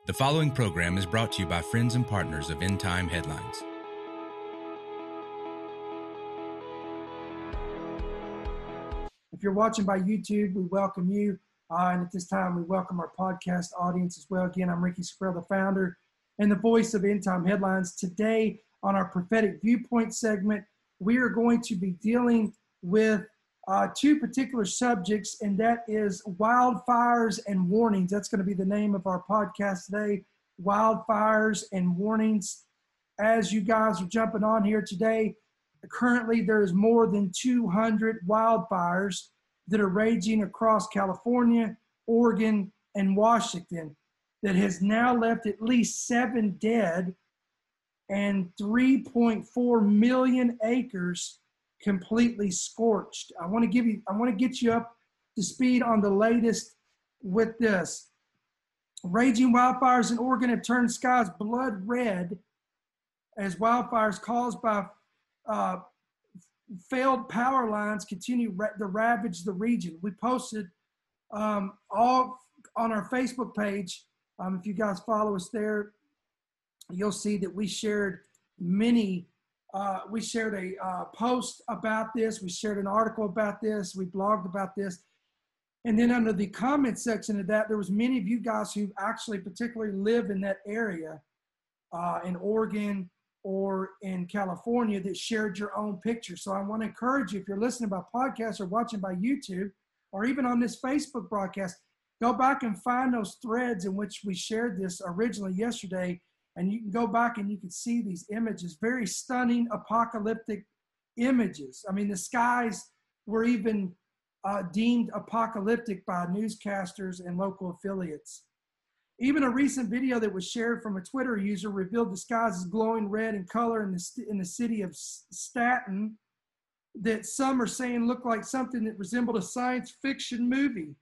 The following program is brought to you by friends and partners of End Time Headlines. If you're watching by YouTube, we welcome you. And at this time, we welcome our podcast audience as well. Again, I'm Ricky Squirrell, the founder and the voice of End Time Headlines. Today, on our Prophetic Viewpoint segment, we are going to be dealing with two particular subjects, and that is wildfires and warnings. That's going to be the name of our podcast today, wildfires and warnings. As you guys are jumping on here today, currently there's more than 200 wildfires that are raging across California, Oregon, and Washington that has now left at least 7 dead and 3.4 million acres completely scorched. I want to get you up to speed on the latest with this. Raging wildfires in Oregon have turned skies blood red as wildfires caused by failed power lines continue to ravage the region. We posted all on our Facebook page. If you guys follow us there, you'll see that we shared we shared a post about this. We shared an article about this. We blogged about this. And then under the comment section of that, there was many of you guys who actually particularly live in that area in Oregon or in California that shared your own picture. So I want to encourage you, if you're listening by podcast or watching by YouTube or even on this Facebook broadcast, go back and find those threads in which we shared this originally yesterday. And you can go back and you can see these images, very stunning apocalyptic images. I mean, the skies were even deemed apocalyptic by newscasters and local affiliates. Even a recent video that was shared from a Twitter user revealed the skies as glowing red in color in the city of Staten that some are saying looked like something that resembled a science fiction movie.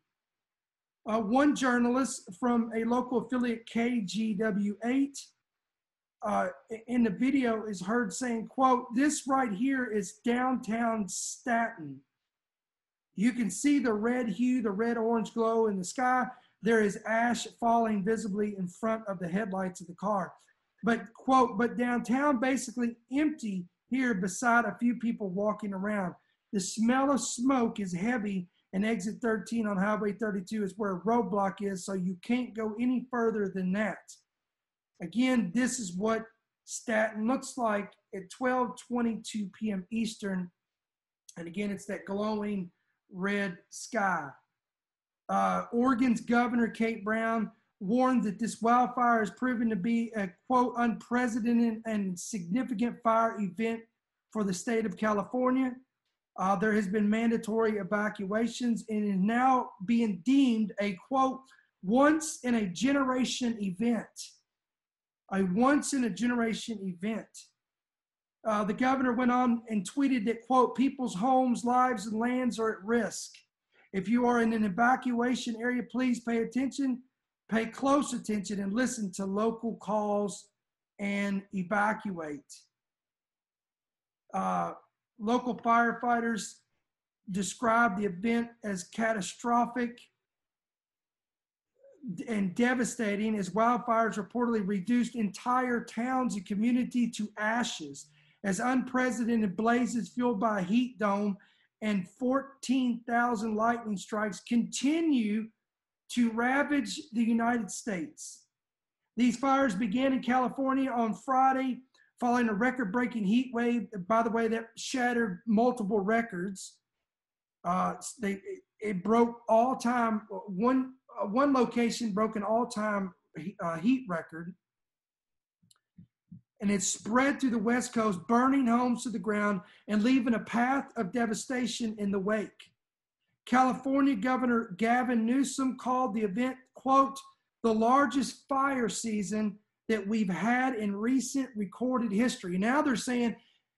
One journalist from a local affiliate, KGW8, in the video is heard saying, quote, "This right here is downtown Staten. You can see the red hue, the red-orange glow in the sky. There is ash falling visibly in front of the headlights of the car." But, quote, "but downtown basically empty here beside a few people walking around. The smell of smoke is heavy, and exit 13 on Highway 32 is where a roadblock is, so you can't go any further than that." Again, this is what Staten looks like at 12:22 p.m. Eastern. And again, it's that glowing red sky. Oregon's Governor Kate Brown warned that this wildfire has proven to be a, quote, "unprecedented and significant fire event for the state of California." There has been mandatory evacuations and is now being deemed a, quote, once-in-a-generation event. A once-in-a-generation event. The governor went on and tweeted that, quote, "people's homes, lives, and lands are at risk. If you are in an evacuation area, please pay attention, pay close attention, and listen to local calls and evacuate." Local firefighters described the event as catastrophic and devastating as wildfires reportedly reduced entire towns and community to ashes as unprecedented blazes fueled by a heat dome and 14,000 lightning strikes continue to ravage the United States. These fires began in California on Friday following a record-breaking heat wave, by the way, that shattered multiple records. It broke all-time, one location broke an all-time heat record, and it spread through the West Coast, burning homes to the ground and leaving a path of devastation in the wake. California Governor Gavin Newsom called the event, quote, "the largest fire season that we've had in recent recorded history." Now they're saying,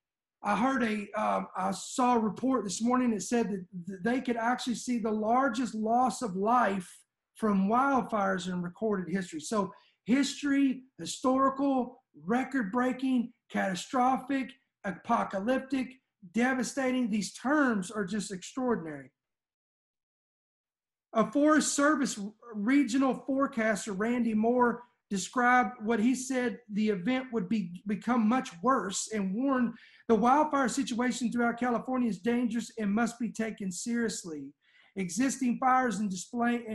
I saw a report this morning that said that they could actually see the largest loss of life from wildfires in recorded history. So history, historical, record-breaking, catastrophic, apocalyptic, devastating, these terms are just extraordinary. A Forest Service regional forecaster, Randy Moore, described what he said the event would become much worse and warned the wildfire situation throughout California is dangerous and must be taken seriously. Existing fires are displaying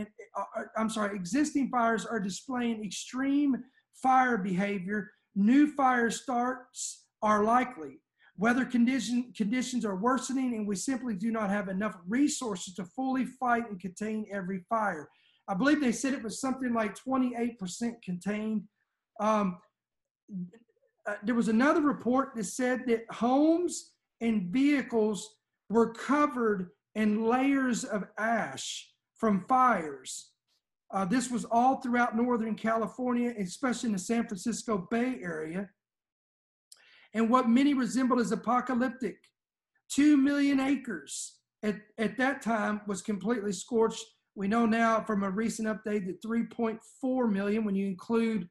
extreme fire behavior. New fire starts are likely. Weather conditions are worsening, and we simply do not have enough resources to fully fight and contain every fire. I believe they said it was something like 28% contained. There was another report that said that homes and vehicles were covered in layers of ash from fires. This was all throughout Northern California, especially in the San Francisco Bay Area. And what many resembled as apocalyptic. 2 million acres at that time was completely scorched. We know now from a recent update that 3.4 million, when you include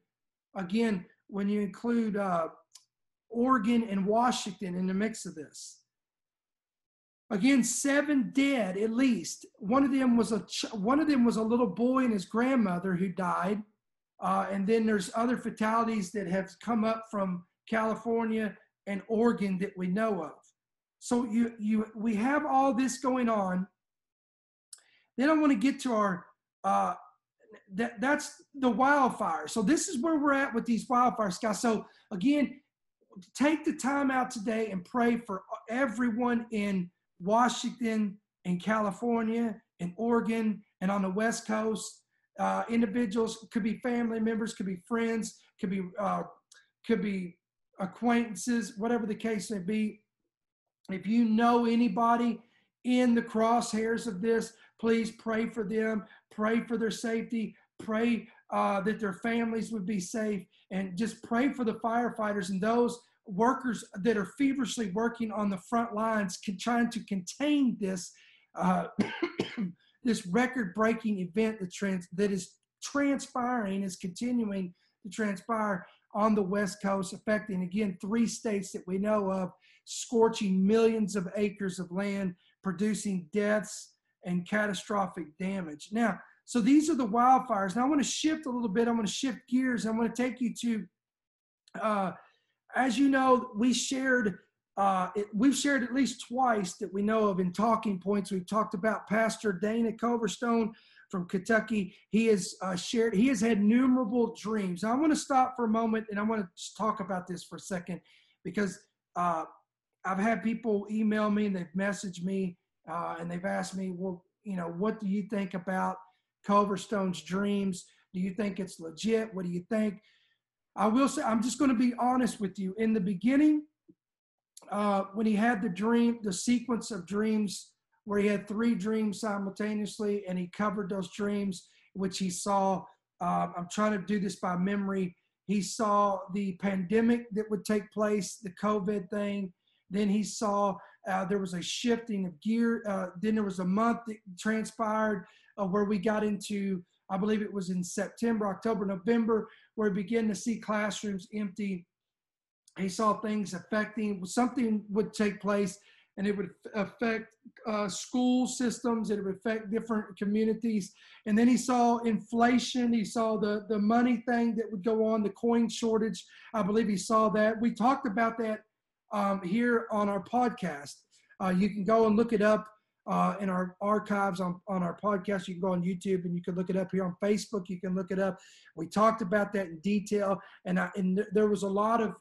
Oregon and Washington in the mix of this. Again, 7 dead at least. One of them was a little boy and his grandmother who died. And then there's other fatalities that have come up from California and Oregon that we know of. So we have all this going on. Then I want to get to our that's the wildfire. So this is where we're at with these wildfires, guys. So again, take the time out today and pray for everyone in Washington and California and Oregon and on the West Coast. Individuals, could be family members, could be friends, could be acquaintances, whatever the case may be. If you know anybody in the crosshairs of this, please pray for them, pray for their safety, pray that their families would be safe, and just pray for the firefighters and those workers that are feverishly working on the front lines, trying to contain this this record-breaking event that is transpiring, is continuing to transpire on the West Coast, affecting, again, 3 states that we know of, scorching millions of acres of land, producing deaths and catastrophic damage. Now, so these are the wildfires. Now I want to shift a little bit. I'm going to shift gears. I'm going to take you to, as you know, we've shared at least twice that we know of in talking points. We've talked about Pastor Dana Coverstone from Kentucky. He has had innumerable dreams. Now I want to stop for a moment and I want to just talk about this for a second, because I've had people email me and they've messaged me and they've asked me, well, what do you think about Coverstone's dreams? Do you think it's legit? What do you think? I will say, I'm just going to be honest with you. In the beginning, when he had the sequence of dreams where he had 3 dreams simultaneously and he covered those dreams, which he saw, I'm trying to do this by memory. He saw the pandemic that would take place, the COVID thing. Then he saw there was a shifting of gear. Then there was a month that transpired where we got into, I believe it was in September, October, November, where we began to see classrooms empty. He saw things affecting, something would take place and it would affect school systems. It would affect different communities. And then he saw inflation. He saw the money thing that would go on, the coin shortage. I believe he saw that. We talked about that here on our podcast. You can go and look it up in our archives on our podcast. You can go on YouTube and you can look it up here on Facebook. You can look it up. We talked about that in detail, and there was a lot of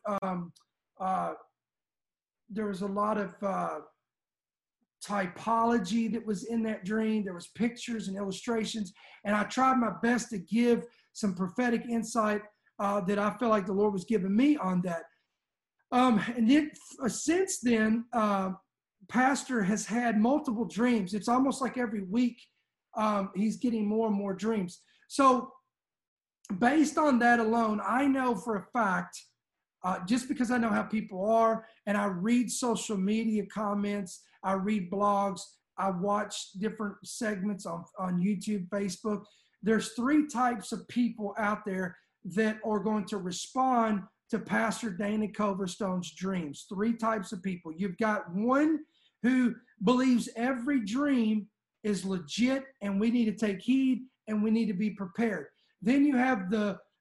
typology that was in that dream. There was pictures and illustrations, and I tried my best to give some prophetic insight that I feel like the Lord was giving me on that. And then since then, Pastor has had multiple dreams. It's almost like every week he's getting more and more dreams. So based on that alone, I know for a fact, just because I know how people are, and I read social media comments, I read blogs, I watch different segments on YouTube, Facebook. There's 3 types of people out there that are going to respond to Pastor Dana Coverstone's dreams. 3 types of people. You've got one who believes every dream is legit and we need to take heed and we need to be prepared. Then you have the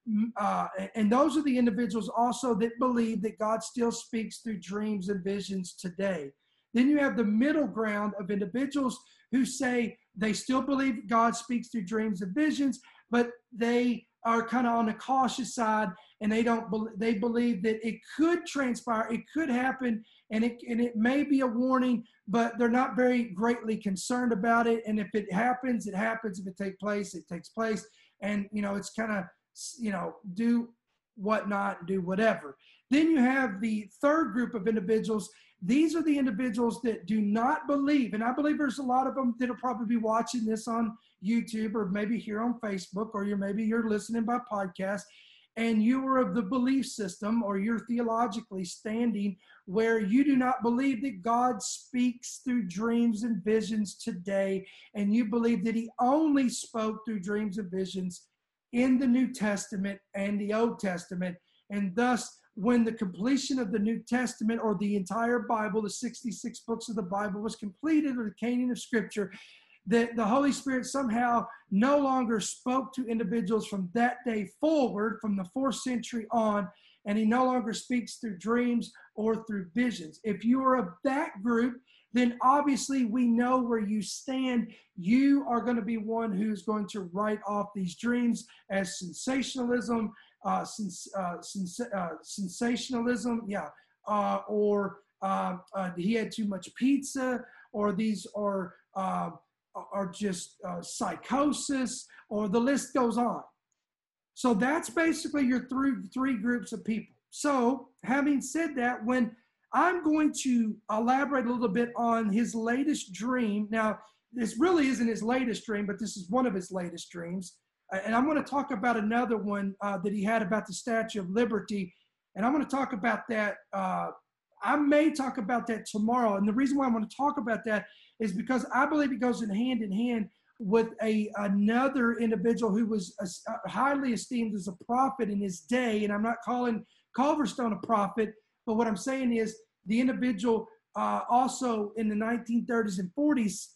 and those are the individuals also that believe that God still speaks through dreams and visions today. Then you have the middle ground of individuals who say they still believe God speaks through dreams and visions, but they are kind of on the cautious side, and they believe that it could transpire, it could happen, and it may be a warning, but they're not very greatly concerned about it. And if it happens, it happens. If it takes place, it takes place. And it's kind of, do whatnot, do whatever. Then you have the third group of individuals. These are the individuals that do not believe, and I believe there's a lot of them that'll probably be watching this on YouTube or maybe here on Facebook, or maybe you're listening by podcast, and you are of the belief system, or you're theologically standing where you do not believe that God speaks through dreams and visions today, and you believe that he only spoke through dreams and visions in the New Testament and the Old Testament. And thus, when the completion of the New Testament, or the entire Bible, the 66 books of the Bible, was completed, or the canon of Scripture, that the Holy Spirit somehow no longer spoke to individuals from that day forward, from the 4th century on, and he no longer speaks through dreams or through visions. If you are of that group, then obviously we know where you stand. You are going to be one who's going to write off these dreams as sensationalism, sensationalism, or he had too much pizza, or these are just psychosis, or the list goes on. So that's basically your three groups of people. So having said that, when I'm going to elaborate a little bit on his latest dream. Now, this really isn't his latest dream, but this is one of his latest dreams. And I'm going to talk about another one that he had about the Statue of Liberty. And I'm going to talk about that. I may talk about that tomorrow. And the reason why I'm going to talk about that is because I believe it goes in hand with another individual who was highly esteemed as a prophet in his day. And I'm not calling Culverstone a prophet, but what I'm saying is the individual also in the 1930s and 40s,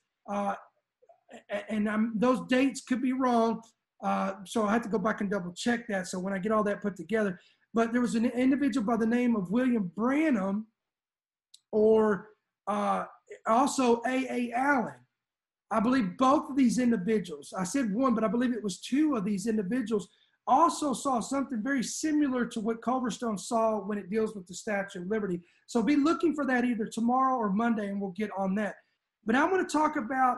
and those dates could be wrong, so I have to go back and double check that. So when I get all that put together, but there was an individual by the name of William Branham, or also A.A. Allen. I believe both of these individuals, I said one, but I believe it was two of these individuals, also saw something very similar to what Culverstone saw when it deals with the Statue of Liberty. So be looking for that either tomorrow or Monday, and we'll get on that. But I'm going to talk about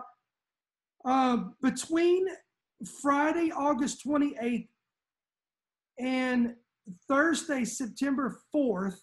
between Friday, August 28th, and Thursday, September 4th,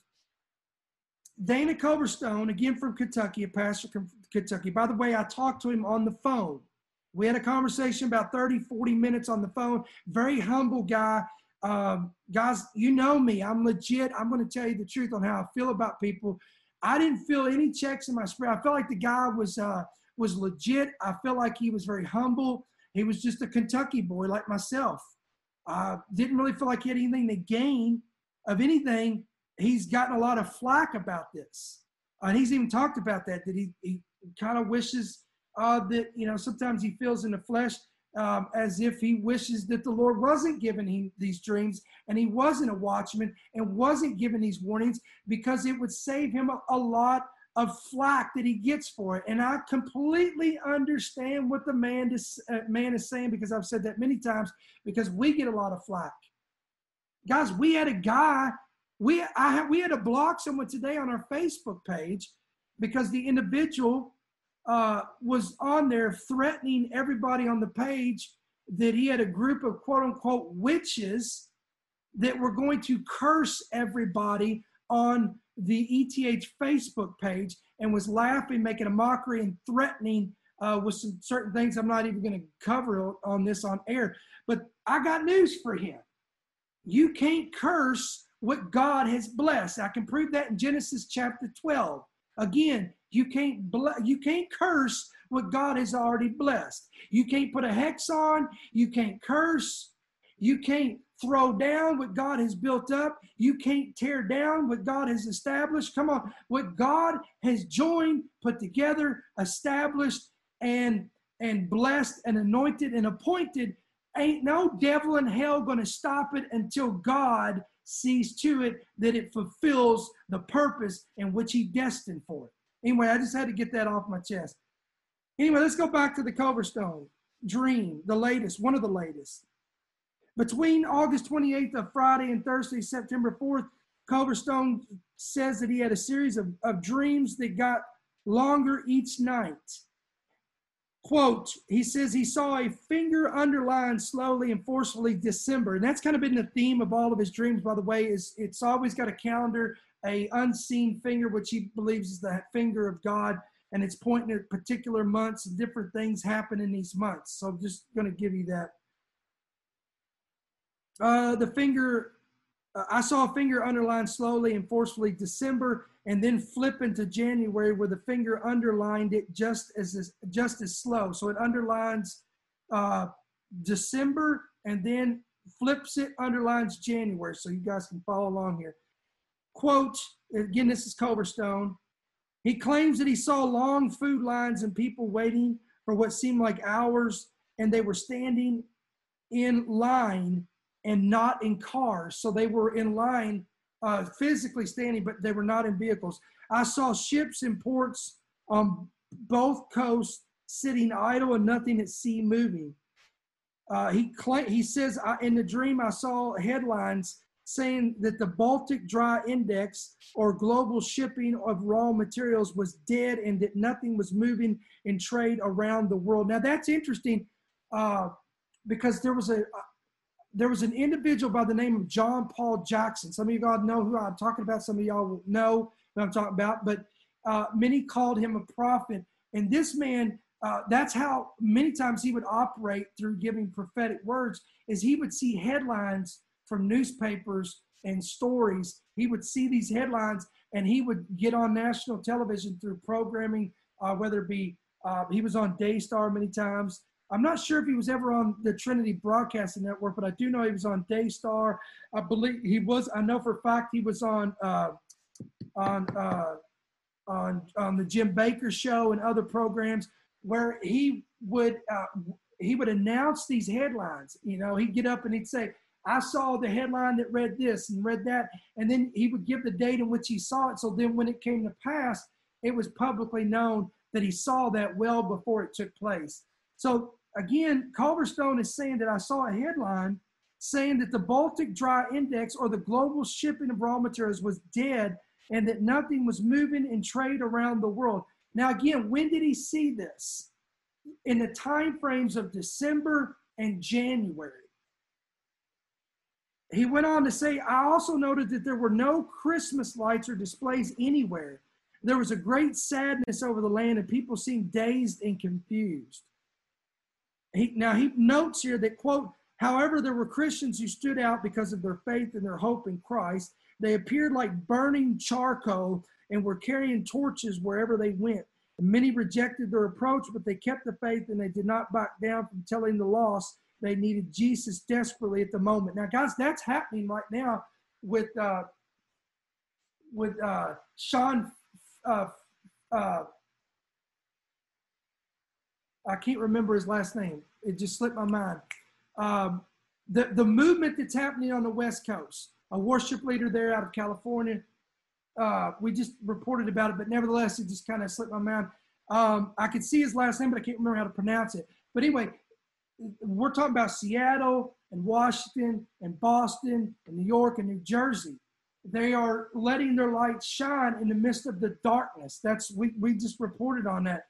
Dana Culverstone, again from Kentucky, a pastor from Kentucky. By the way, I talked to him on the phone. We had a conversation about 30, 40 minutes on the phone. Very humble guy. Guys, you know me. I'm legit. I'm going to tell you the truth on how I feel about people. I didn't feel any checks in my spirit. I felt like the guy was legit. I felt like he was very humble. He was just a Kentucky boy like myself. Didn't really feel like he had anything to gain of anything. He's gotten a lot of flack about this. And he's even talked about that he kind of wishes that, sometimes he feels in the flesh as if he wishes that the Lord wasn't giving him these dreams, and he wasn't a watchman and wasn't giving these warnings, because it would save him a lot of flack that he gets for it. And I completely understand what the man is saying, because I've said that many times, because we get a lot of flack. Guys, we had a guy, we had to block someone today on our Facebook page because the individual was on there threatening everybody on the page that he had a group of quote unquote witches that were going to curse everybody on the ETH Facebook page, and was laughing, making a mockery, and threatening with some certain things I'm not even going to cover on this on air. But I got news for him. You can't curse what God has blessed. I can prove that in Genesis chapter 12. Again, you can't curse what God has already blessed. You can't put a hex on. You can't curse. You can't throw down what God has built up. You can't tear down what God has established. Come on. What God has joined, put together, established, and blessed, and anointed, and appointed, ain't no devil in hell going to stop it until God sees to it that it fulfills the purpose in which he destined for it. Anyway, I just had to get that off my chest. Anyway, let's go back to the Culver Stone dream, the latest, one of the latest. Between August 28th of Friday and Thursday, September 4th, Culver Stone says that he had a series of dreams that got longer each night. Quote, he says he saw a finger underlined slowly and forcefully December. And that's kind of been the theme of all of his dreams, by the way, is it's always got a calendar, a unseen finger, which he believes is the finger of God. And it's pointing at particular months and different things happen in these months. So I'm just going to give you that. The finger, I saw a finger underlined slowly and forcefully December, and then flip into January where the finger underlined it just as slow. So it underlines December and then flips it, underlines January. So you guys can follow along here. Quote, again, this is Culver Stone. He claims that he saw long food lines and people waiting for what seemed like hours, and they were standing in line and not in cars. So they were in line, physically standing, but they were not in vehicles. I saw ships and ports on both coasts sitting idle and nothing at sea moving. He says, in the dream, I saw headlines saying that the Baltic Dry Index, or global shipping of raw materials, was dead and that nothing was moving in trade around the world. Now that's interesting because there was an individual by the name of John Paul Jackson. Some of you guys know who I'm talking about. Some of y'all will know who I'm talking about. But many called him a prophet. And this man, that's how many times he would operate through giving prophetic words, is he would see headlines from newspapers and stories. He would see these headlines and he would get on national television through programming, whether it be, he was on Daystar many times. I'm not sure if he was ever on the Trinity Broadcasting Network, but I do know he was on Daystar. I believe he was. I know for a fact he was on the Jim Baker Show and other programs where he would announce these headlines. You know, he'd get up and he'd say, "I saw the headline that read this and read that," and then he would give the date in which he saw it. So then, when it came to pass, it was publicly known that he saw that well before it took place. So again, Culver Stone is saying that I saw a headline saying that the Baltic Dry Index, or the global shipping of raw materials, was dead and that nothing was moving in trade around the world. Now, again, when did he see this? In the time frames of December and January. He went on to say, I also noted that there were no Christmas lights or displays anywhere. There was a great sadness over the land and people seemed dazed and confused. He notes here that, quote, however, there were Christians who stood out because of their faith and their hope in Christ. They appeared like burning charcoal and were carrying torches wherever they went. And many rejected their approach, but they kept the faith and they did not back down from telling the lost they needed Jesus desperately at the moment. Now, guys, that's happening right now with Sean. I can't remember his last name. It just slipped my mind. The movement that's happening on the West Coast, a worship leader there out of California. We just reported about it, but nevertheless, it just kind of slipped my mind. I could see his last name, but I can't remember how to pronounce it. But anyway, we're talking about Seattle and Washington and Boston and New York and New Jersey. They are letting their light shine in the midst of the darkness. We just reported on that.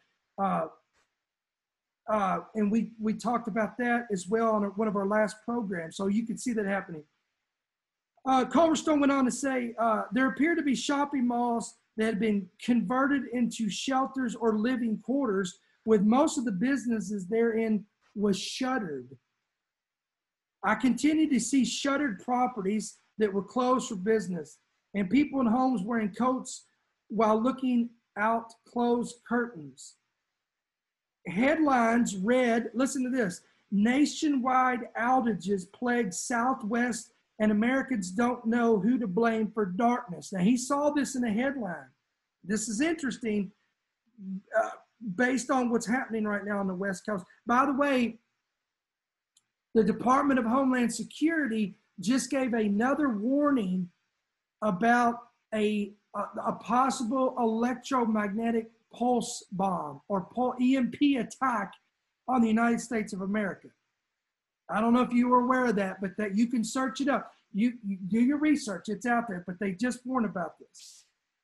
And we talked about that as well on one of our last programs. So you can see that happening. Culver Stone went on to say, there appear to be shopping malls that had been converted into shelters or living quarters, with most of the businesses therein was shuttered. I continued to see shuttered properties that were closed for business, and people in homes wearing coats while looking out closed curtains. Headlines read, listen to this, nationwide outages plague Southwest and Americans don't know who to blame for darkness. Now, he saw this in a headline. This is interesting based on what's happening right now on the West Coast. By the way, The Department of Homeland Security just gave another warning about a possible electromagnetic pulse bomb or EMP attack on the United States of America. I don't know if you were aware of that, but that you can search it up. You do your research, it's out there, but they just warned about this.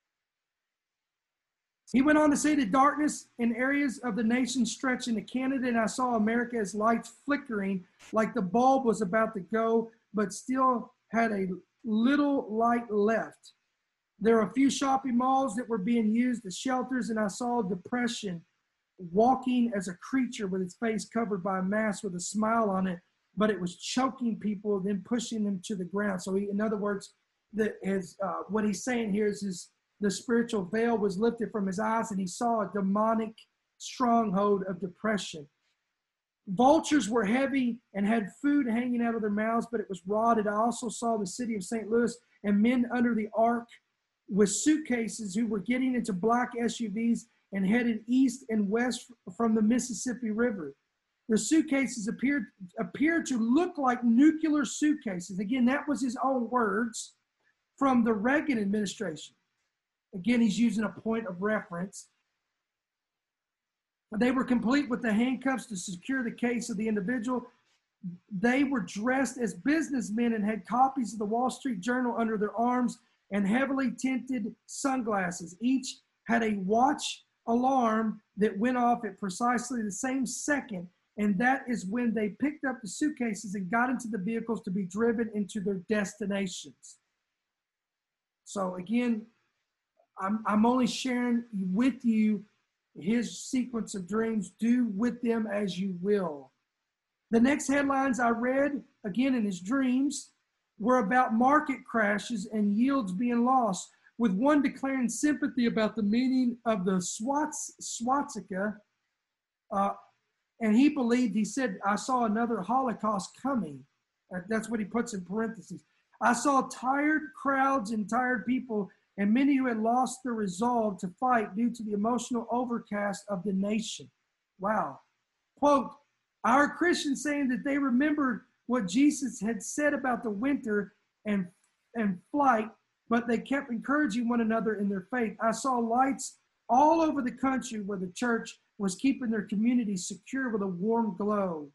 He went on to say the darkness in areas of the nation stretched into Canada, and I saw America as lights flickering, like the bulb was about to go, but still had a little light left. There are a few shopping malls that were being used as shelters, and I saw depression walking as a creature with its face covered by a mask with a smile on it, but it was choking people, then pushing them to the ground. So in other words, what he's saying here is the spiritual veil was lifted from his eyes, and he saw a demonic stronghold of depression. Vultures were heavy and had food hanging out of their mouths, but it was rotted. I also saw the city of St. Louis and men under the ark with suitcases who were getting into black SUVs and headed east and west from the Mississippi River. The suitcases appeared to look like nuclear suitcases. Again, that was his own words from the Reagan administration. Again, he's using a point of reference. They were complete with the handcuffs to secure the case of the individual. They were dressed as businessmen and had copies of the Wall Street Journal under their arms and heavily tinted sunglasses. Each had a watch alarm that went off at precisely the same second, and that is when they picked up the suitcases and got into the vehicles to be driven into their destinations. So again, I'm only sharing with you his sequence of dreams. Do with them as you will. The next headlines I read, again in his dreams, were about market crashes and yields being lost, with one declaring sympathy about the meaning of the swastika. And he said, I saw another Holocaust coming. That's what he puts in parentheses. I saw tired crowds and tired people and many who had lost their resolve to fight due to the emotional overcast of the nation. Wow. Quote, our Christians saying that they remembered what Jesus had said about the winter and flight, but they kept encouraging one another in their faith. I saw lights all over the country where the church was keeping their community secure with a warm glow.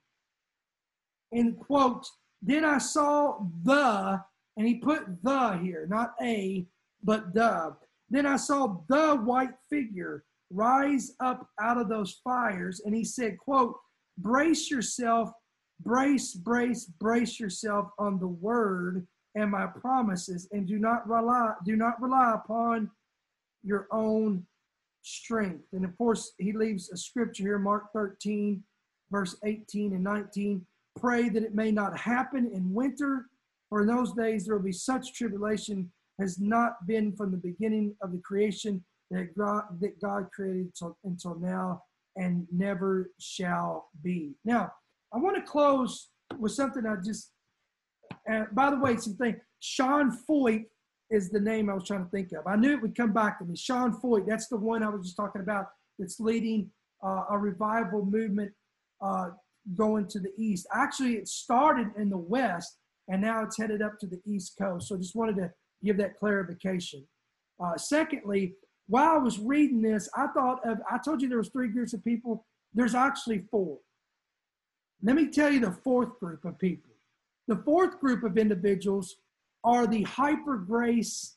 And quote, then I saw and he put the here, not a, but the. Then I saw the white figure rise up out of those fires. And he said, quote, brace yourself, brace yourself on the word and my promises, and do not rely upon your own strength. And of course, he leaves a scripture here, Mark 13, verse 18 and 19. Pray that it may not happen in winter, for in those days there will be such tribulation has not been from the beginning of the creation that God created until now and never shall be. Now, I want to close with something by the way, Sean Feucht is the name I was trying to think of. I knew it would come back to me. Sean Feucht, that's the one I was just talking about that's leading a revival movement going to the east. Actually, it started in the west, and now it's headed up to the east coast. So just wanted to give that clarification. Secondly, while I was reading this, I told you there was 3 groups of people. There's actually 4. Let me tell you the 4th group of people. The 4th group of individuals are the hyper grace,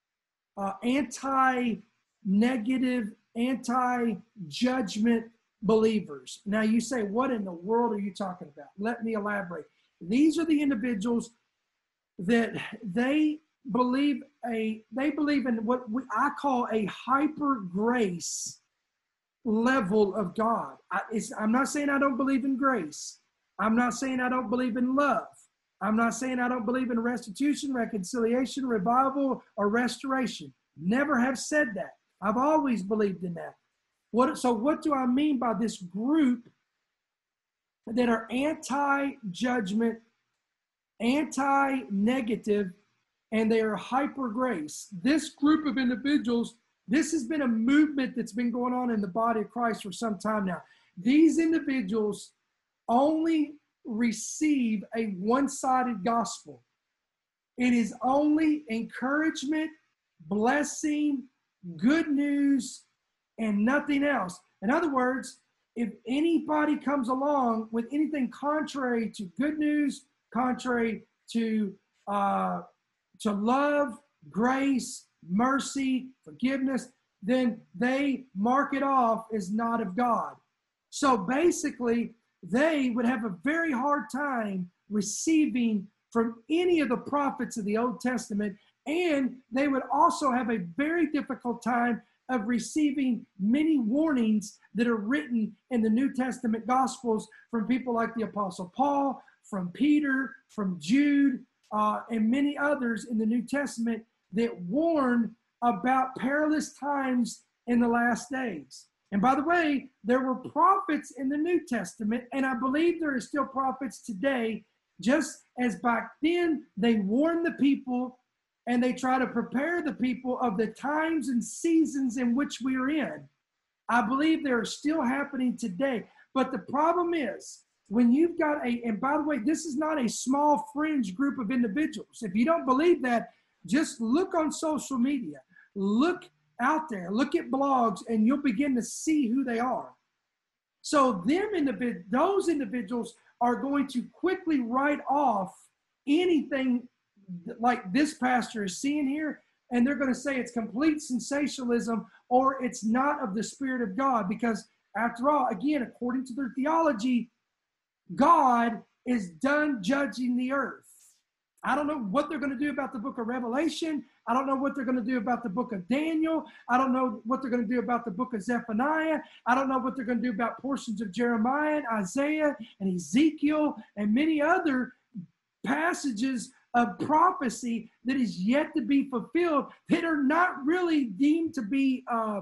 anti-negative, anti-judgment believers. Now you say, what in the world are you talking about? Let me elaborate. These are the individuals that they believe in what I call a hyper grace level of God. I'm not saying I don't believe in grace. I'm not saying I don't believe in love. I'm not saying I don't believe in restitution, reconciliation, revival, or restoration. Never have said that. I've always believed in that. So what do I mean by this group that are anti-judgment, anti-negative, and they are hyper grace? This group of individuals, this has been a movement that's been going on in the body of Christ for some time now. These individuals only receive a one-sided gospel. It is only encouragement, blessing, good news, and nothing else. In other words, if anybody comes along with anything contrary to good news, contrary to love, grace, mercy, forgiveness, then they mark it off as not of God. So basically, they would have a very hard time receiving from any of the prophets of the Old Testament, and they would also have a very difficult time of receiving many warnings that are written in the New Testament Gospels from people like the Apostle Paul, from Peter, from Jude, and many others in the New Testament that warn about perilous times in the last days. And by the way, there were prophets in the New Testament, and I believe there are still prophets today, just as back then they warned the people and they try to prepare the people of the times and seasons in which we are in. I believe they are still happening today. But the problem is, when you've got and by the way, this is not a small fringe group of individuals. If you don't believe that, just look on social media. Look out there, look at blogs, and you'll begin to see who they are. So those individuals are going to quickly write off anything like this pastor is seeing here, and they're going to say it's complete sensationalism or it's not of the Spirit of God, because after all, again, according to their theology, God is done judging the earth. I don't know what they're going to do about the book of Revelation. I don't know what they're going to do about the book of Daniel. I don't know what they're going to do about the book of Zephaniah. I don't know what they're going to do about portions of Jeremiah and Isaiah and Ezekiel and many other passages of prophecy that is yet to be fulfilled, that are not really deemed to be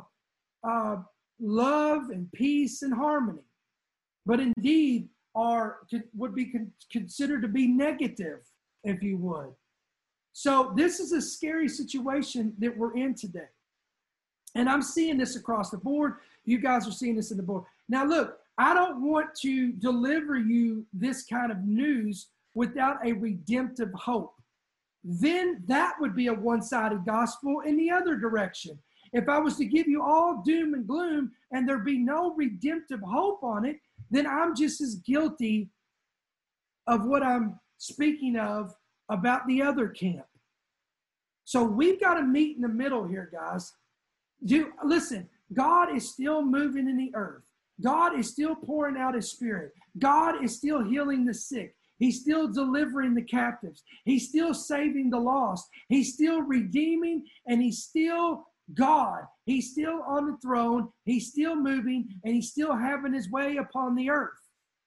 love and peace and harmony, but indeed would be considered to be negative, if you would. So this is a scary situation that we're in today. And I'm seeing this across the board. You guys are seeing this in the board. Now look, I don't want to deliver you this kind of news without a redemptive hope. Then that would be a one-sided gospel in the other direction. If I was to give you all doom and gloom and there be no redemptive hope on it, then I'm just as guilty of what I'm speaking of about the other camp. So we've got to meet in the middle here, guys. Listen, God is still moving in the earth. God is still pouring out his Spirit. God is still healing the sick. He's still delivering the captives. He's still saving the lost. He's still redeeming, and he's still God. He's still on the throne. He's still moving, and he's still having his way upon the earth.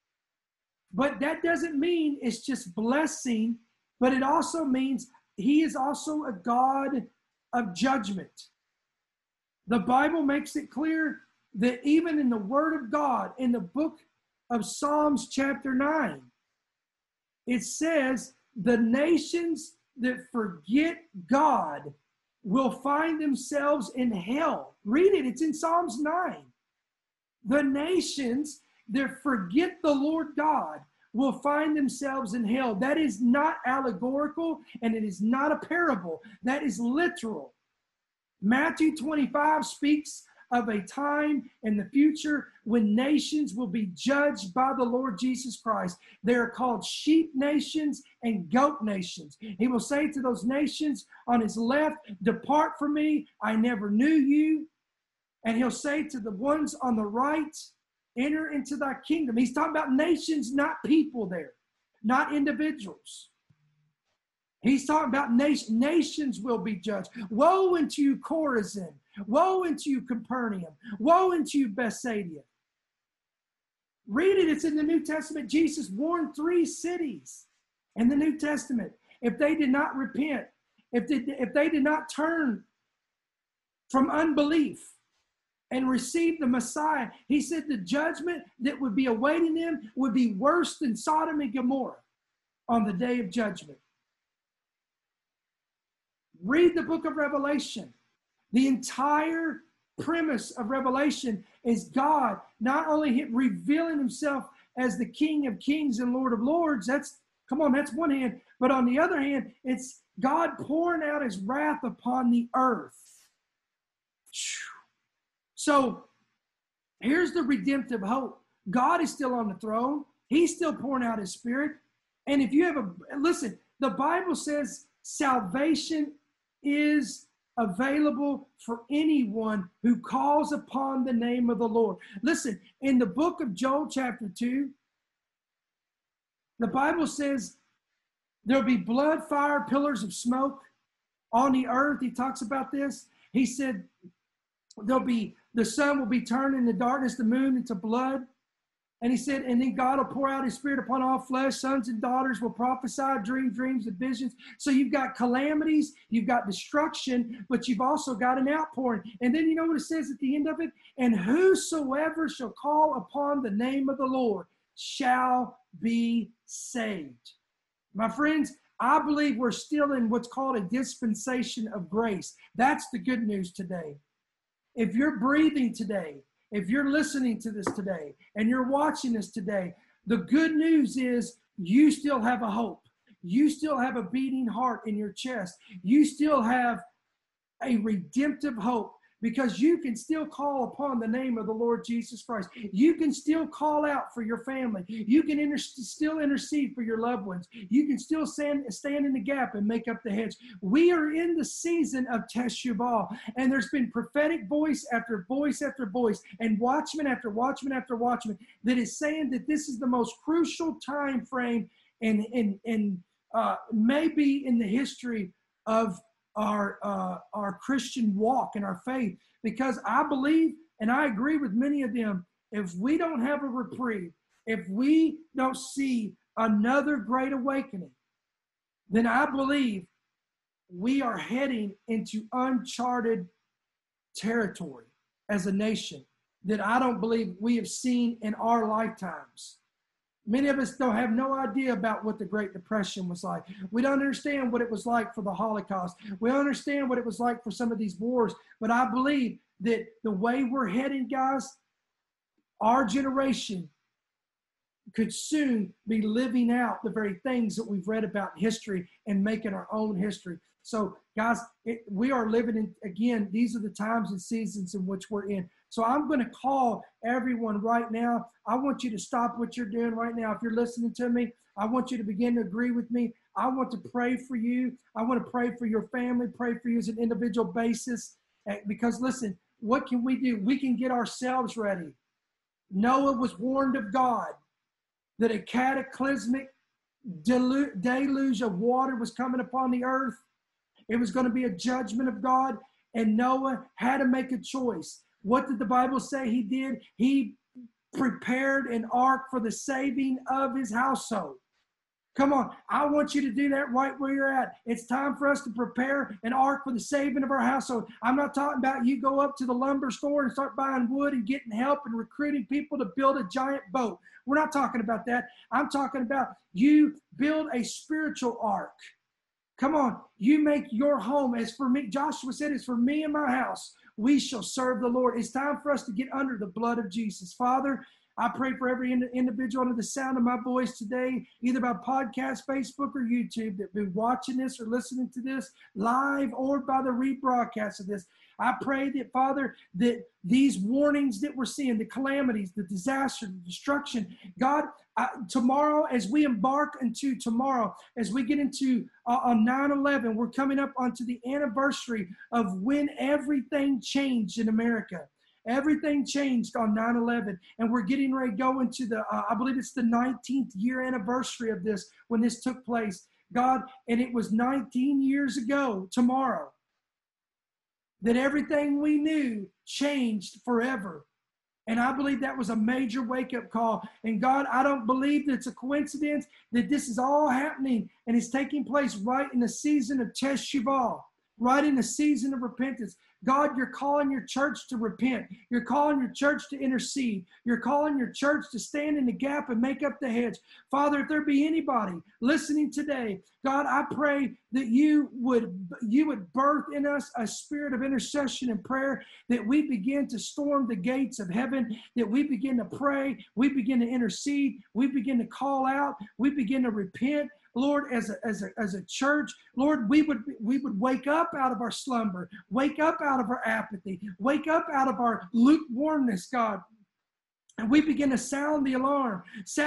But that doesn't mean it's just blessing, but it also means he is also a God of judgment. The Bible makes it clear that even in the Word of God, in the book of Psalms chapter 9, it says the nations that forget God will find themselves in hell. Read it, it's in Psalms 9. The nations that forget the Lord God will find themselves in hell. That is not allegorical, and it is not a parable. That is literal. Matthew 25 speaks of a time in the future when nations will be judged by the Lord Jesus Christ. They are called sheep nations and goat nations. He will say to those nations on his left, "Depart from me, I never knew you." And he'll say to the ones on the right, "Enter into thy kingdom." He's talking about nations, not people there, not individuals. He's talking about nations will be judged. Woe unto you, Chorazin. Woe unto you, Capernaum. Woe unto you, Bethsaida. Read it. It's in the New Testament. Jesus warned 3 cities in the New Testament. If they did not repent, if they did not turn from unbelief and receive the Messiah, he said the judgment that would be awaiting them would be worse than Sodom and Gomorrah on the day of judgment. Read the book of Revelation. The entire premise of Revelation is God not only revealing himself as the King of Kings and Lord of Lords. That's one hand. But on the other hand, it's God pouring out his wrath upon the earth. So here's the redemptive hope. God is still on the throne. He's still pouring out his Spirit. And if you have listen, the Bible says salvation is available for anyone who calls upon the name of the Lord. Listen, in the book of Joel chapter 2, the Bible says there'll be blood, fire, pillars of smoke on the earth. He talks about this. He said the sun will be turned into darkness, the moon into blood. And he said, and then God will pour out his Spirit upon all flesh. Sons and daughters will prophesy, dream dreams and visions. So you've got calamities, you've got destruction, but you've also got an outpouring. And then you know what it says at the end of it? And whosoever shall call upon the name of the Lord shall be saved. My friends, I believe we're still in what's called a dispensation of grace. That's the good news today. If you're breathing today, if you're listening to this today and you're watching this today, the good news is you still have a hope. You still have a beating heart in your chest. You still have a redemptive hope because you can still call upon the name of the Lord Jesus Christ. You can still call out for your family. You can still intercede for your loved ones. You can still stand in the gap and make up the hedge. We are in the season of Teshuvah, and there's been prophetic voice after voice after voice, and watchman after watchman after watchman that is saying that this is the most crucial time frame in maybe in the history of our Christian walk and our faith, because I believe, and I agree with many of them, if we don't have a reprieve, if we don't see another great awakening, then I believe we are heading into uncharted territory as a nation that I don't believe we have seen in our lifetimes. Many of us don't have no idea about what the Great Depression was like. We don't understand what it was like for the Holocaust. We don't understand what it was like for some of these wars. But I believe that the way we're heading, guys, our generation could soon be living out the very things that we've read about in history and making our own history. So, guys, we are living in, again, these are the times and seasons in which we're in. So I'm going to call everyone right now. I want you to stop what you're doing right now. If you're listening to me, I want you to begin to agree with me. I want to pray for you. I want to pray for your family, pray for you as an individual basis. Because listen, what can we do? We can get ourselves ready. Noah was warned of God that a cataclysmic deluge of water was coming upon the earth. It was going to be a judgment of God, and Noah had to make a choice. What did the Bible say he did? He prepared an ark for the saving of his household. Come on, I want you to do that right where you're at. It's time for us to prepare an ark for the saving of our household. I'm not talking about you go up to the lumber store and start buying wood and getting help and recruiting people to build a giant boat. We're not talking about that. I'm talking about you build a spiritual ark. Come on, you make your home. As for me, Joshua said, as for me and my house, we shall serve the Lord. It's time for us to get under the blood of Jesus. Father, I pray for every individual under the sound of my voice today, either by podcast, Facebook, or YouTube, that be watching this or listening to this live or by the rebroadcast of this. I pray that, Father, that these warnings that we're seeing, the calamities, the disaster, the destruction, God, tomorrow, as we embark into tomorrow, as we get into on 9/11, we're coming up onto the anniversary of when everything changed in America. Everything changed on 9/11, and we're getting ready to go into the, I believe it's the 19th year anniversary of this, when this took place. God, and it was 19 years ago tomorrow that everything we knew changed forever. And I believe that was a major wake-up call. And God, I don't believe that it's a coincidence that this is all happening and it's taking place right in the season of Teshuvah. right in a season of repentance. God, you're calling your church to repent. You're calling your church to intercede. You're calling your church to stand in the gap and make up the hedge. Father, if there be anybody listening today, God, I pray that you would birth in us a spirit of intercession and prayer, that we begin to storm the gates of heaven, that we begin to pray, we begin to intercede, we begin to call out, we begin to repent. Lord, as a church, Lord, we would wake up out of our slumber, wake up out of our apathy, wake up out of our lukewarmness, God. And we begin to sound the alarm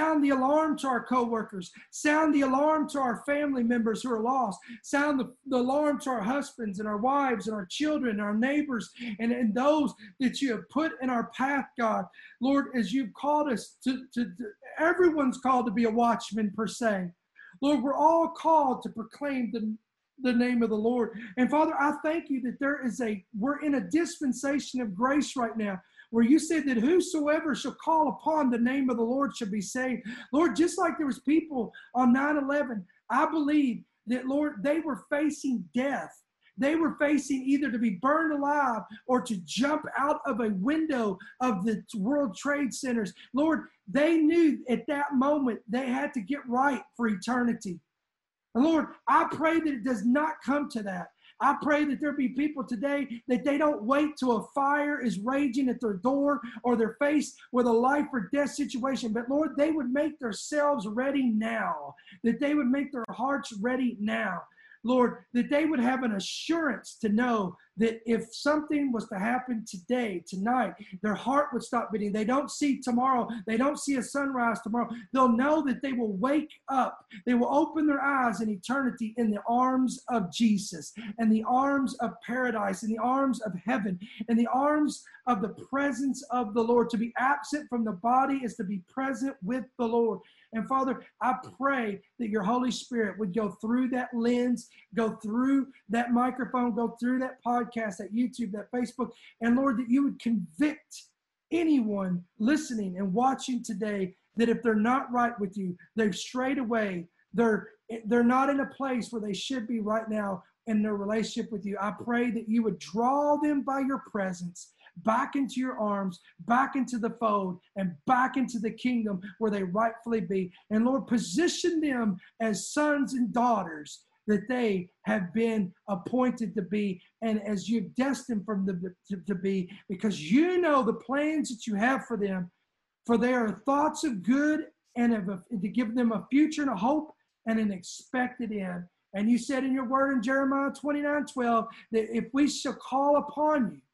to our coworkers, sound the alarm to our family members who are lost, sound the alarm to our husbands and our wives and our children and our neighbors and those that you have put in our path, God. Lord, as you've called us to everyone's called to be a watchman per se. Lord, we're all called to proclaim the name of the Lord. And Father, I thank you that we're in a dispensation of grace right now, where you said that whosoever shall call upon the name of the Lord shall be saved. Lord, just like there was people on 9/11, I believe that, Lord, they were facing death. They were facing either to be burned alive or to jump out of a window of the World Trade Centers. Lord, they knew at that moment they had to get right for eternity. And Lord, I pray that it does not come to that. I pray that there be people today that they don't wait till a fire is raging at their door or they're faced with a life or death situation. But Lord, they would make themselves ready now, that they would make their hearts ready now. Lord, that they would have an assurance to know that if something was to happen today, tonight, their heart would stop beating. They don't see tomorrow. They don't see a sunrise tomorrow. They'll know that they will wake up. They will open their eyes in eternity in the arms of Jesus, and the arms of paradise, in the arms of heaven, in the arms of the presence of the Lord. To be absent from the body is to be present with the Lord. And Father, I pray that your Holy Spirit would go through that lens, go through that microphone, go through that podcast, that YouTube, that Facebook, and Lord, that you would convict anyone listening and watching today that if they're not right with you, they've strayed away, they're not in a place where they should be right now in their relationship with you. I pray that you would draw them by your presence back into your arms, back into the fold, and back into the kingdom where they rightfully be. And Lord, position them as sons and daughters that they have been appointed to be, and as you've destined for them to be, because you know the plans that you have for them, for they are thoughts of good and to give them a future and a hope and an expected end. And you said in your word in Jeremiah 29:12 that if we shall call upon you,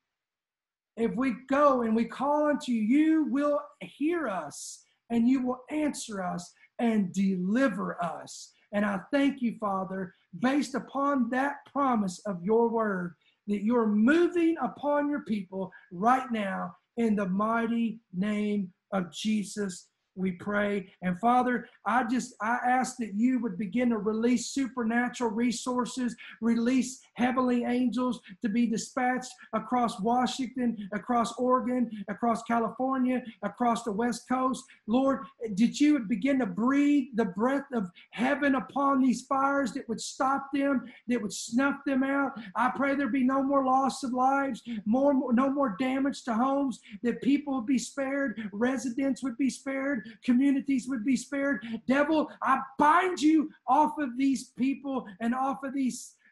if we go and we call unto you, you will hear us and you will answer us and deliver us. And I thank you, Father, based upon that promise of your word, that you're moving upon your people right now in the mighty name of Jesus. We pray. And Father, I ask that you would begin to release supernatural resources, release heavenly angels to be dispatched across Washington, across Oregon, across California, across the West Coast. Lord, that you would begin to breathe the breath of heaven upon these fires that would stop them, that would snuff them out. I pray there be no more loss of lives, no more damage to homes, that people would be spared, residents would be spared, communities would be spared. Devil, I bind you off of these people and off of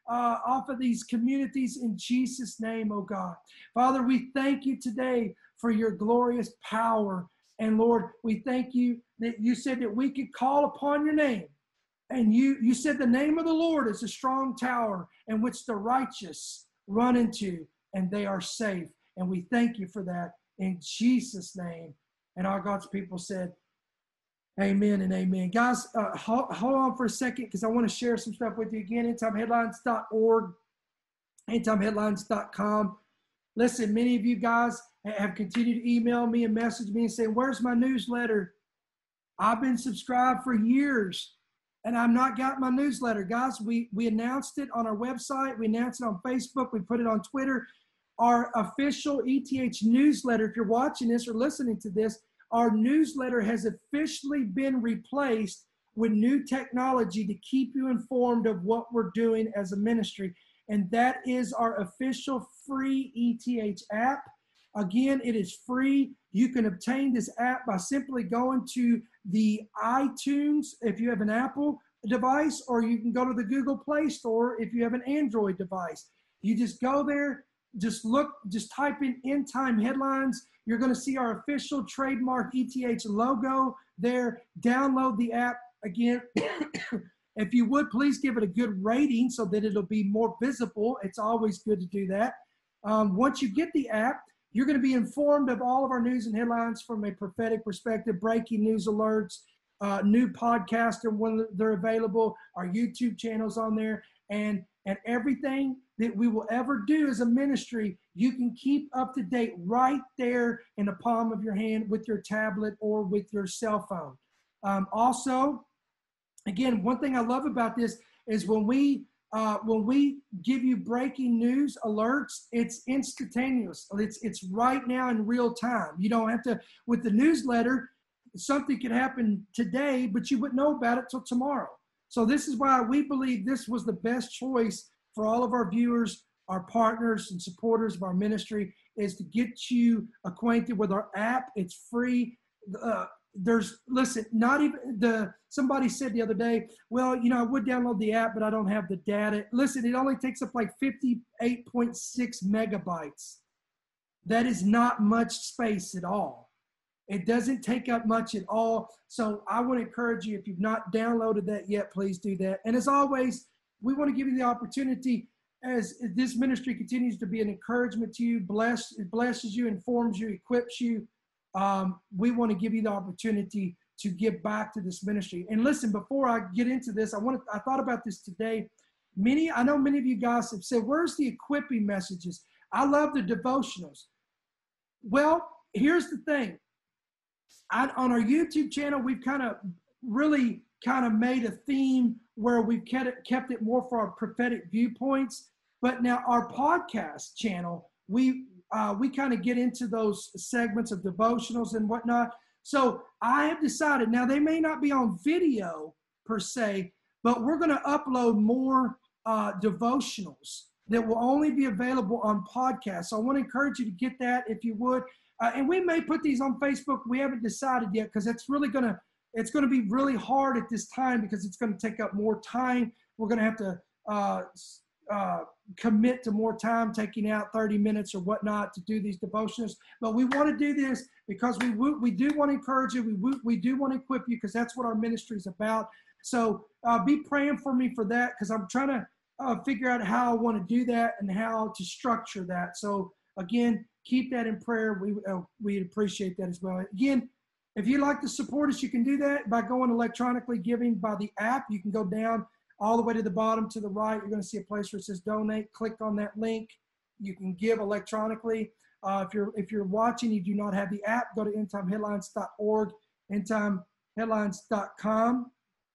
these communities in Jesus' name, oh God. Father, we thank you today for your glorious power. And Lord, we thank you that you said that we could call upon your name. And you said the name of the Lord is a strong tower in which the righteous run into and they are safe. And we thank you for that in Jesus' name. And all God's people said, amen and amen. Guys, hold on for a second because I want to share some stuff with you again. EndTimeHeadlines.org, EndTimeHeadlines.com. Listen, many of you guys have continued to email me and message me and say, where's my newsletter? I've been subscribed for years and I've not got my newsletter. Guys, we announced it on our website. We announced it on Facebook. We put it on Twitter. Our official ETH newsletter, if you're watching this or listening to this, our newsletter has officially been replaced with new technology to keep you informed of what we're doing as a ministry. and that is our official free ETH app. Again, it is free. You can obtain this app by simply going to the iTunes if you have an Apple device, or you can go to the Google Play Store if you have an Android device. You just go there, just type in End Time Headlines. You're going to see our official trademark ETH logo there. Download the app. Again, if you would, please give it a good rating so that it'll be more visible. It's always good to do that. Once you get the app, you're going to be informed of all of our news and headlines from a prophetic perspective, breaking news alerts, new podcasts when they're available, our YouTube channels on there, and everything that we will ever do as a ministry, you can keep up to date right there in the palm of your hand with your tablet or with your cell phone. Also, again, one thing I love about this is when we give you breaking news alerts, it's instantaneous. It's right now in real time. You don't have to, with the newsletter, something could happen today, but you wouldn't know about it till tomorrow. So this is why we believe this was the best choice for all of our viewers, our partners and supporters of our ministry, is to get you acquainted with our app. It's free. Somebody said the other day, well, I would download the app, but I don't have the data. Listen, it only takes up like 58.6 megabytes. That is not much space at all. It doesn't take up much at all. So I want to encourage you, if you've not downloaded that yet, please do that. And as always, we want to give you the opportunity, as this ministry continues to be an encouragement to you, blesses you, informs you, equips you. We want to give you the opportunity to give back to this ministry. And listen, before I get into this, I thought about this today. I know many of you guys have said, where's the equipping messages? I love the devotionals. Well, here's the thing. On our YouTube channel, we've really made a theme where we've kept it more for our prophetic viewpoints. But now our podcast channel, we kind of get into those segments of devotionals and whatnot. So I have decided, now they may not be on video per se, but we're going to upload more devotionals that will only be available on podcasts. So I want to encourage you to get that if you would. And we may put these on Facebook. We haven't decided yet, because it's going to be really hard at this time, because it's going to take up more time. We're going to have to commit to more time, taking out 30 minutes or whatnot to do these devotionals. But we want to do this because we do want to encourage you. We do want to equip you, because that's what our ministry is about. So be praying for me for that, because I'm trying to figure out how I want to do that and how to structure that. So again, keep that in prayer. We'd appreciate that as well. Again, if you'd like to support us, you can do that by going electronically giving by the app. You can go down all the way to the bottom to the right. You're going to see a place where it says donate. Click on that link. You can give electronically. If you're watching, you do not have the app, go to endtimeheadlines.org, endtimeheadlines.com.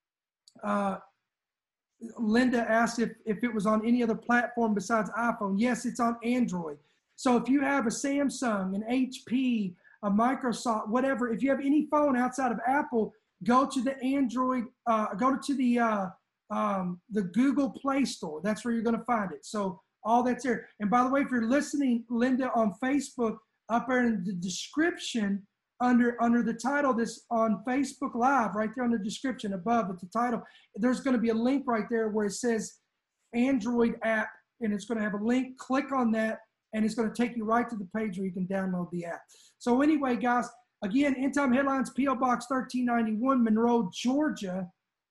Linda asked if it was on any other platform besides iPhone. Yes, it's on Android. So if you have a Samsung, an HP, a Microsoft, whatever, if you have any phone outside of Apple, go to the Android, go to the Google Play Store. That's where you're going to find it. So all that's there. And by the way, if you're listening, Linda, on Facebook, up there in the description, under the title, this on Facebook Live, right there on the description above at the title, there's going to be a link right there where it says Android app, and it's going to have a link. Click on that, and it's going to take you right to the page where you can download the app. So anyway, guys, again, End Time Headlines, P.O. Box 1391, Monroe, Georgia,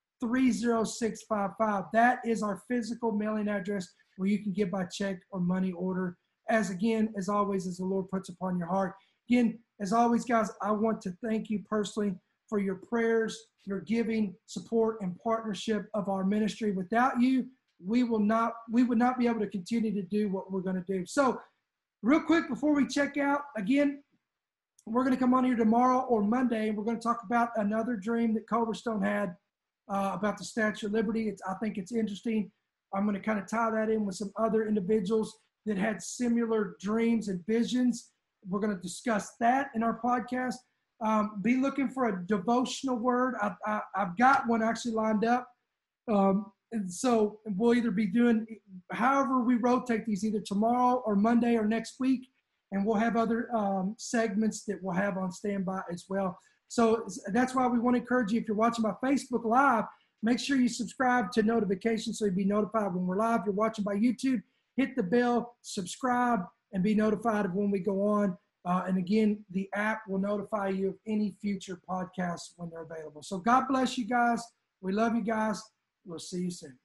30655. That is our physical mailing address where you can give by check or money order, as always, as the Lord puts upon your heart. Again, as always, guys, I want to thank you personally for your prayers, your giving, support, and partnership of our ministry. Without you, we would not be able to continue to do what we're going to do. So real quick, before we check out, again, we're going to come on here tomorrow or Monday, and we're going to talk about another dream that Culverstone had about the Statue of Liberty. I think it's interesting. I'm going to kind of tie that in with some other individuals that had similar dreams and visions. We're going to discuss that in our podcast. Be looking for a devotional word. I've got one actually lined up. And so we'll either be doing however we rotate these, either tomorrow or Monday or next week, and we'll have other segments that we'll have on standby as well. So that's why we want to encourage you, if you're watching by Facebook Live, make sure you subscribe to notifications so you'll be notified when we're live. If you're watching by YouTube, hit the bell, subscribe, and be notified of when we go on. And again, the app will notify you of any future podcasts when they're available. So God bless you guys. We love you guys. We'll see you soon.